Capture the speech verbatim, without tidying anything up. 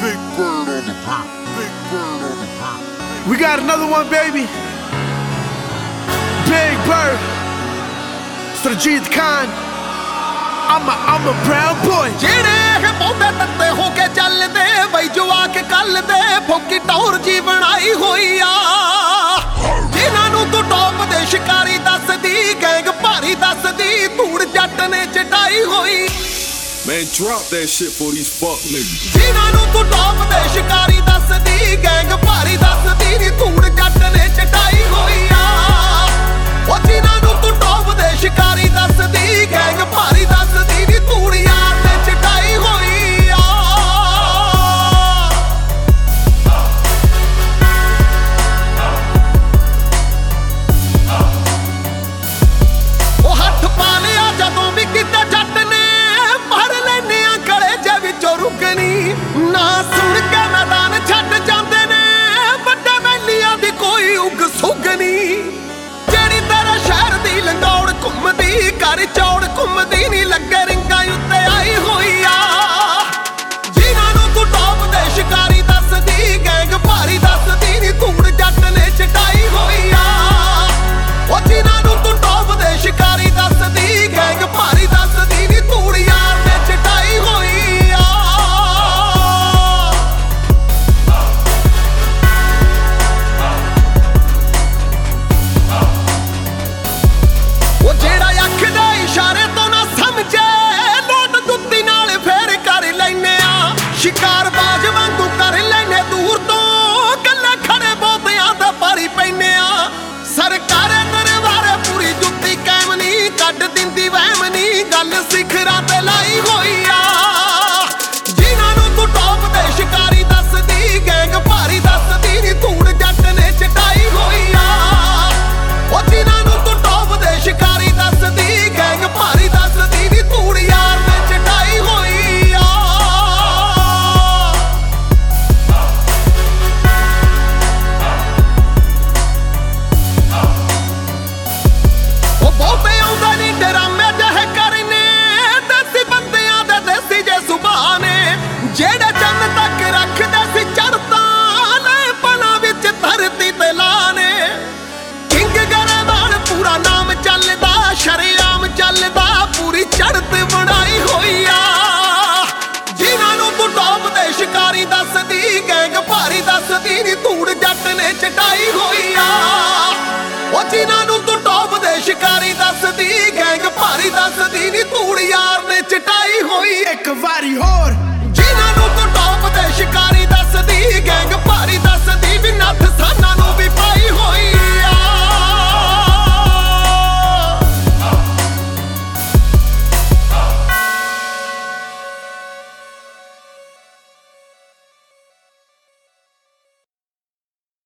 Big bird on the beat. Big bird on the beat. We got another one, baby. Big Bird. Sarjeet Khan. I'm a, I'm a brown boy. ਜਿਹੜੇ ਪੌਦੇ ਤੱਤੇ ਹੋ ਕੇ ਚੱਲਦੇ ਬਈ ਜਵਾ ਕੇ ਕੱਲਦੇ ਫੋਕੀ ਟੌਰ ਜੀ ਬਣਾਈ ਹੋਈ ਆ ਜਿਨ੍ਹਾਂ ਨੂੰ ਤੂੰ ਟੌਪ ਦੇ ਸ਼ਿਕਾਰੀ ਦੱਸਦੀ ਗੈਂਗ ਭਾਰੀ ਦੱਸਦੀ ਧੂੜ ਜੱਟ ਨੇ ਚਟਾਈ ਹੋਈ Man, drop that shit for these fuck niggas. ਜਿਨ੍ਹਾਂ ਨੂੰ ਤੂੰ ਟੌਪ ਦੇ ਸ਼ਿਕਾਰੀ ਦੱਸਦੀ ਗੈਂਗ ਭਾਰੀ ਦੱਸਦੀ ਨੀ ਧੂੜ ਜੱਟ ਨੇ ਚਟਾਈ ਹੋਈ ਆ ਉਹ ਜਿਨ੍ਹਾਂ ਨੂੰ ਤੂੰ ਟੌਪ ਦੇ ਸ਼ਿਕਾਰੀ ਦੱਸਦੀ ਗੈਂਗ ਭਾਰੀ ਦੱਸਦੀ ਨੀ ਧੂੜ ਯਾਰ ਨੇ ਚਟਾਈ ਹੋਈ ਆ ਉਹ ਹੱਥ ਪਾ ਲਿਆ ਜਦੋਂ ਵੀ ਕਿਤੇ ਜੱਟ ਨੇ ਰੁਕਣੀ ਨਾ ਸੁਣ ਕੇ ਮੈਦਾਨ ਛੱਡ ਜਾਂਦੇ ਨੇ ਵੱਡੇ ਮੈਲੀਆਂ ਦੀ ਕੋਈ ਉਗ ਸੁਗਣੀ ਜਿਹੜੀ ਤੇਰੇ ਸ਼ਹਿਰ ਦੀ ਲੰਗੌੜ ਘੁੰਮਦੀ ਕਰ ਚੌੜ ਘੁੰਮਦੀ ਨਹੀਂ ਲੱਗੇ ਰਿੰਗਾਂ ਉੱਤੇ ਆਈ ਹੋਈ ਆ ਜਿਨ੍ਹਾਂ ਨੂੰ ਤੂੰ ਟੌਪ ਦੇ ਸ਼ਿਕਾਰੀ ਦੱਸਦੀ ਗੈਂਗ ਭਾਰੀ ਦੱਸਦੀ ਨਹੀਂ ਧੂੜ ਜੱਟ ਨੇ ਚਟਾਈ ਹੋਈ ਆ ਉਹ ਜਿਨ੍ਹਾਂ ਨੂੰ ਤੂੰ ਟੌਪ ਦੇ ਸ਼ਿਕਾਰੀ ਦੱਸਦੀ ਗੈਂਗ ਭਾਰੀ ਦੱਸਦੀ ਨਹੀਂ ਧੂੜ ਯਾਰ ਨੇ ਚਟਾਈ ਹੋਈ ਸ਼ਿਕਾਰ ਬਾਜ ਵਾਂਗੂ ਕਰ ਲੈਨੇ ਦੂਰ ਤੋਂ ਗੱਲਾਂ ਖੜੇ ਬੋਤਿਆਂ ਤੇ ਪਾਰੀ ਪੈਨੇ ਆ ਸਰਕਾਰੇ ਦਰਬਾਰੇ ਪੂਰੀ ਜੁੱਤੀ ਕਾਇਮ ਨਹੀਂ ਕੱਢ ਦਿੰਦੀ ਵਹਿਮ ਨਹੀਂ ਗੱਲ ਸਿਖਰਾਂ ਤੇ ਲਾਈ ਹੋਈ ਆ ਜਿਨ੍ਹਾਂ ਨੂੰ ਤੂੰ ਟੌਪ ਦੇ ਸ਼ਿਕਾਰੀ ਦੱਸਦੀ ਗੈਂਗ ਭਾਰੀ ਦੱਸਦੀ ਨੀ ਧੂੜ ਜੱਟ ਨੇ ਚਟਾਈ ਹੋਈ ਆ ਉਹ ਜਿਨ੍ਹਾਂ ਨੂੰ ਤੂੰ ਟੌਪ ਦੇ ਸ਼ਿਕਾਰੀ ਦੱਸਦੀ ਗੈਂਗ ਭਾਰੀ ਦੱਸਦੀ ਨੀ ਧੂੜ ਯਾਰ ਨੇ ਚਟਾਈ ਹੋਈ ਆ ਬਹੁਤੇ ਆਉਂਦੇ ਨੀ ਡਰਾਮੇ ਜਿਹੇ ਕਰਨੇ ਦੇਸੀ ਬੰਦਿਆਂ ਦੇ ਦੇਸੀ ਜੇ ਸੁਭਾਅ ਨੇ ਜਿਹੜੇ ਚੰਨ ਤੱਕ ਰੱਖਦੇ ਸੀ ਚੜ੍ਹਤਾਂ ਲੈ ਪਲਾਂ ਵਿੱਚ ਧਰਤੀ ਤੇ ਲਾਣੇ ਕਿੰਗ ਗਰੇਵਾਲ ਪੂਰਾ ਨਾਮ ਚੱਲਦਾ ਸ਼ਰੇਆਮ ਚੱਲਦਾ ਪੂਰੀ ਚੜ੍ਹਤ ਬਣਾਈ ਹੋਈ ਆ ਜਿਨ੍ਹਾਂ ਨੂੰ ਤੂੰ ਟੌਪ ਦੇ ਸ਼ਿਕਾਰੀ ਦੱਸਦੀ ਗੈਂਗ ਭਾਰੀ ਦੱਸਦੀ ਨੀ ਧੂੜ ਜੱਟ ਨੇ ਚਟਾਈ ਹੋਈ ਆ ਉਹ ਜਿਨ੍ਹਾਂ ਨੂੰ ਤੂੰ ਟੌਪ ਦੇ ਸ਼ਿਕਾਰੀ ਦੱਸਦੀ ਗੈਂਗ ਭਾਰੀ ਦੱਸਦੀ ਨੀ ਧੂੜ ਯਾਰ ਨੇ ਚਟਾਈ ਹੋਈ ਇੱਕ ਵਾਰੀ ਹੋਰ